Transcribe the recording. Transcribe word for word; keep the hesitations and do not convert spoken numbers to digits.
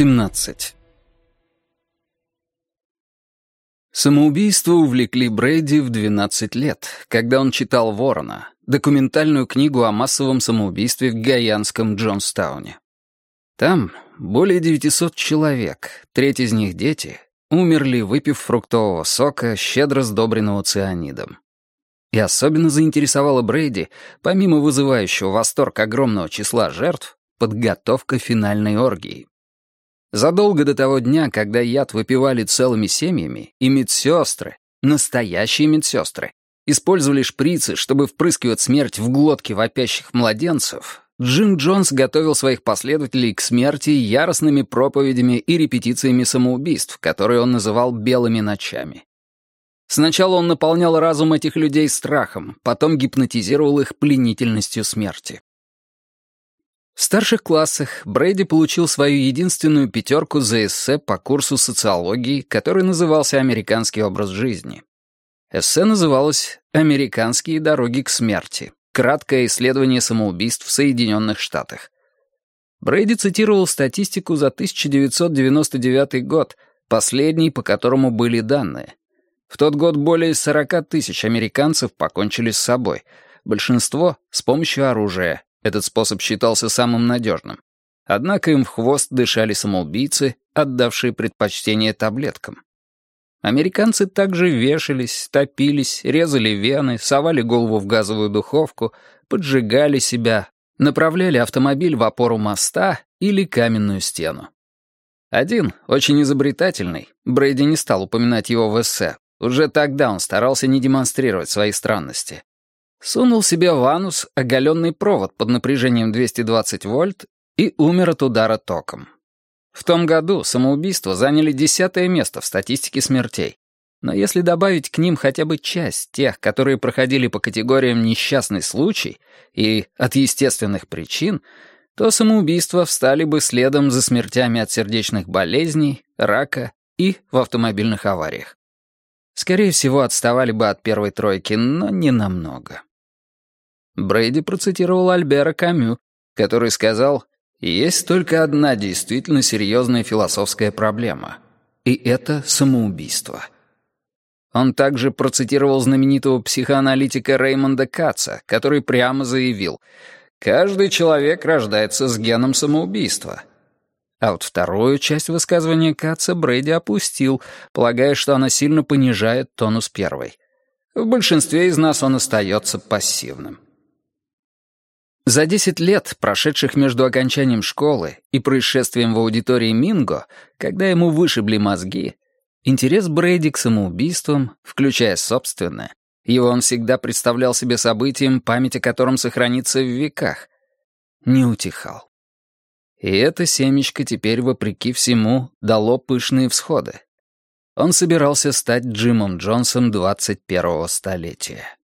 семнадцать. Самоубийство увлекли Брэди в двенадцать лет, когда он читал «Ворона», документальную книгу о массовом самоубийстве в гайанском Джонстауне. Там более девятисот человек, треть из них дети, умерли, выпив фруктового сока, щедро сдобренного цианидом. И особенно заинтересовало Брэди, помимо вызывающего восторг огромного числа жертв, подготовка финальной оргии. Задолго до того дня, когда яд выпивали целыми семьями, и медсестры, настоящие медсестры, использовали шприцы, чтобы впрыскивать смерть в глотки вопящих младенцев, Джим Джонс готовил своих последователей к смерти яростными проповедями и репетициями самоубийств, которые он называл «белыми ночами». Сначала он наполнял разум этих людей страхом, потом гипнотизировал их пленительностью смерти. В старших классах Брэди получил свою единственную пятерку за эссе по курсу социологии, который назывался «Американский образ жизни». Эссе называлось «Американские дороги к смерти. Краткое исследование самоубийств в Соединенных Штатах». Брэди цитировал статистику за тысяча девятьсот девяносто девятый год, последний, по которому были данные. В тот год более сорока тысяч американцев покончили с собой, большинство — с помощью оружия. Этот способ считался самым надежным. Однако им в хвост дышали самоубийцы, отдавшие предпочтение таблеткам. Американцы также вешались, топились, резали вены, совали голову в газовую духовку, поджигали себя, направляли автомобиль в опору моста или каменную стену. Один, очень изобретательный, Брэди не стал упоминать его в эссе, уже тогда он старался не демонстрировать свои странности, сунул себе в анус оголенный провод под напряжением двести двадцать вольт и умер от удара током. В том году самоубийства заняли десятое место в статистике смертей. Но если добавить к ним хотя бы часть тех, которые проходили по категориям «несчастный случай» и «от естественных причин», то самоубийства встали бы следом за смертями от сердечных болезней, рака и в автомобильных авариях. Скорее всего, отставали бы от первой тройки, но не намного. Брэди процитировал Альбера Камю, который сказал: «Есть только одна действительно серьезная философская проблема, и это самоубийство». Он также процитировал знаменитого психоаналитика Реймонда Катца, который прямо заявил: «Каждый человек рождается с геном самоубийства». А вот вторую часть высказывания Катца Брэди опустил, полагая, что она сильно понижает тонус первой. В большинстве из нас он остается пассивным. За десять лет, прошедших между окончанием школы и происшествием в аудитории Минго, когда ему вышибли мозги, интерес Брэди к самоубийствам, включая собственное, его он всегда представлял себе событием, память о котором сохранится в веках, не утихал. И это семечко теперь, вопреки всему, дало пышные всходы. Он собирался стать Джимом Джонсом двадцать первого столетия.